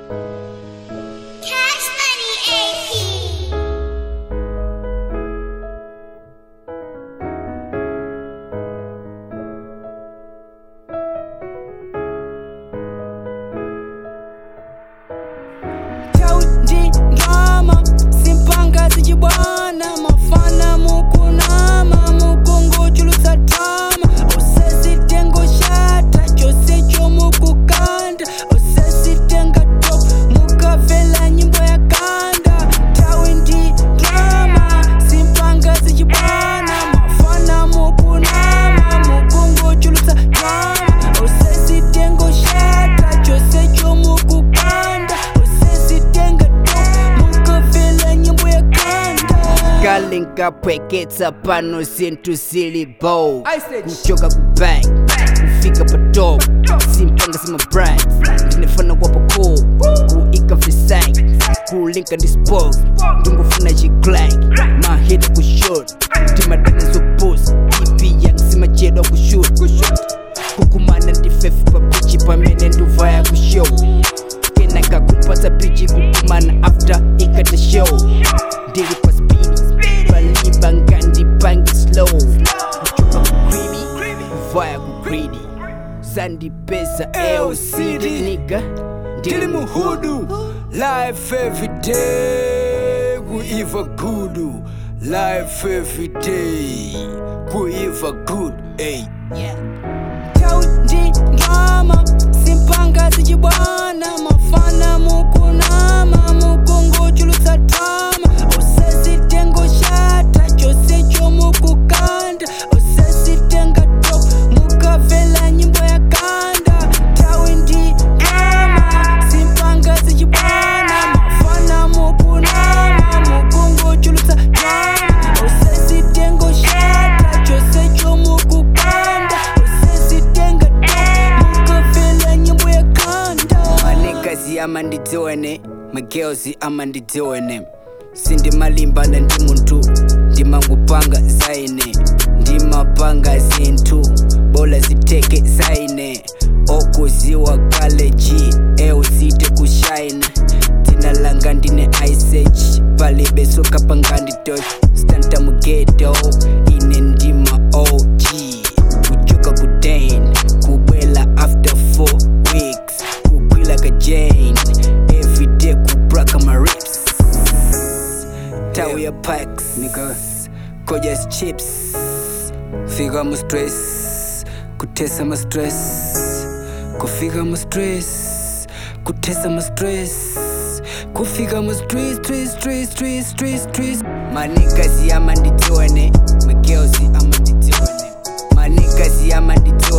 Cash Money AP. Taundi drama, simpanga sijibwana, mafana mukunama, mukungu chulusa drama, osesi tengo shata, chose chomu kukanda, osesi tenga top, mukavela nyimbo ya kanda. Taundi drama, simpanga sijibwana, mafana mukunama, mukungu chulusa drama, osesi tengo shata, chose chomu kukanda, osesi tenga top, mukavela nyimbo ya kanda. Kalinga pweketsa pano zintu zilibo kuchoka kubank kufika pa top simpanga sima brand ndinefana wapa cool kuika visite kulinka dispose ndungufuna jiglank mahita kushot timadana zopus ipi yang sima chedo kushut kukumana ndifefi pa pichi pamene nduvaya kushow kenaka kupata pichi kukumana after ikata show ndili pa speedy baliba ngandi bangi slow kuchoka kukribi kuvaya kugridi zandi pesa LCD nigga Dili muhudu, life every day, kuiva gudu. Life every day, kuiva good, ey. Taundi drama, simpanga sijibwana, mafana mukunama, mukungu chulusa drama, osesi tengo shata, chose chomu kukanda, osesi tenga top, mukavela nyimbo ya kanda. Taundi drama, simpanga sijibwana, mafana mukunama, mukungu chulusa drama, osesi tengo shata, chose chomu kukanda, osesi tenga top, mukavela nyimbo ya kanda. manikazi amandidzoene magirls amandidzoene sindimalimbana ndi muntu ndimangupanga zaine ndimapanga zinthu bola ziteke zaine okuziwa kaleji eusite kushine dzina langa ndine isage palibe soka pangandi toch stanta mugeto ine ndima OG kuchoka kudane kubwela after 4 weeks kukwila ka Jane everyday kubraka my rips tawi ya packs nigga kojas chips figa mu stress kutesa ma stress kufiga mu stress kutesa ma stress kufika mu stress manikazi amandidzoene magirls amandidzoene manikazi amandidzoene